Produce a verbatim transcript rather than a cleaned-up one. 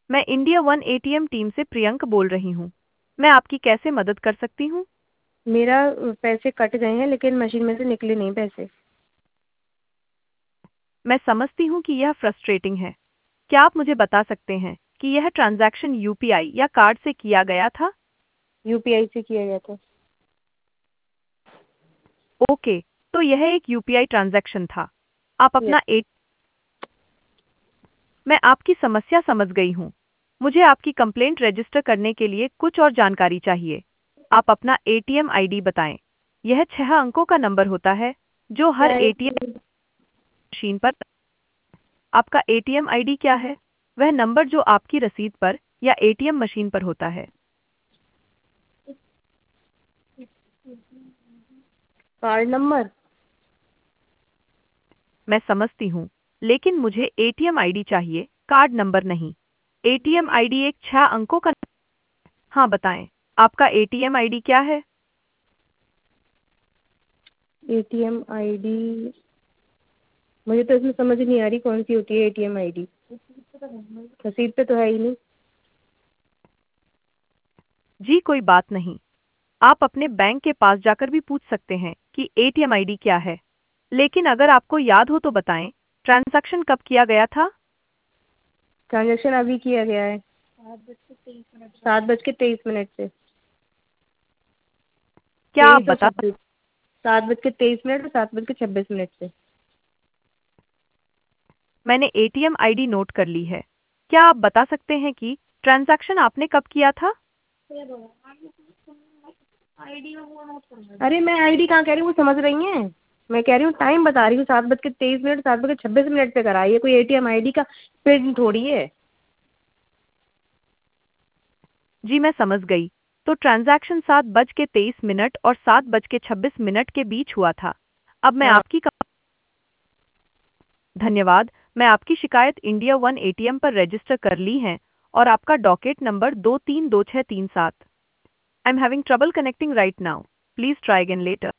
मैं India one ATM team से प्रियंक बोल रही हूँ। मैं आपकी कैसे मदद कर सकती हूँ? मेरा पैसे कट गए हैं लेकिन मशीन में से निकले नहीं पैसे। मैं समझती हूँ कि यह फ्रस्ट्रेटिंग है। क्या आप मुझे बता सकते हैं कि यह ट्रांजैक्शन यूपीआई या कार्ड से किया गया था? यूपीआई से किया गया था। ओके, तो यह एक यूपीआई ट्रांजैक्शन था। आप यस। अपना ए मैं आपकी समस्या समझ गई हूँ। मुझे आपकी कंप्लेंट रजिस्टर करने के लिए कुछ और जानकारी चाहिए। आप अपना एटीएम आईडी बताएं। यह छह अंकों का नंबर होता है जो हर क्या है? एटीएम मशीन पर। आपका एटीएम आईडी क्या है? वह नंबर जो आपकी रसीद पर या एटीएम मशीन पर होता है। Card number. मैं समझती हूँ, लेकिन मुझे एटीएम आईडी चाहिए, कार्ड नंबर नहीं। एटीएम आईडी एक छह अंकों का। हाँ बताएं, आपका एटीएम आईडी क्या है? ATM ID. मुझे तो इसमें समझ नहीं आ रही कौन सी होती है एटीएम आईडी। रसीद पे तो है ही नहीं। जी कोई बात नहीं। आप अपने बैंक के पास जाकर भी पूछ सकते हैं कि एटीएम आईडी क्या है। लेकिन अगर आपको याद हो तो बताएं, ट्रांजैक्शन कब किया गया था? ट्रांजेक्शन अभी किया गया है। सात बज के तेईस मिनट से। क्या आप तेईस और बता सक- छब्बीस। सात बज के तेईस मिनट और सात बज के छब्बीस मिनट से। मैंने एटीएम आईडी नोट कर ली है। क्या आप बता सकते हैं कि ट्रांजैक्शन आपने कब किया था? अरे मैं आईडी कहाँ कह रही हूँ, वो समझ रही हैं? मैं कह रही हूँ टाइम बता रही हूँ, सात बज के तेईस मिनट सात बज के छब्बीस मिनट पे कराई है, कोई एटीएम आईडी का पिन थोड़ी है। जी मैं समझ गई। तो ट्रांजैक्शन सात बज के तेईस मिनट और सात बज के छब्बीस मिनट के बीच हुआ था। अब मैं हाँ। आपकी कम... धन्यवाद। मैं आपकी शिकायत इंडिया वन एटीएम पर रजिस्टर कर ली है और आपका डॉकेट नंबर दो तीन दो छह तीन सात। I am having trouble connecting right now. Please try again letter.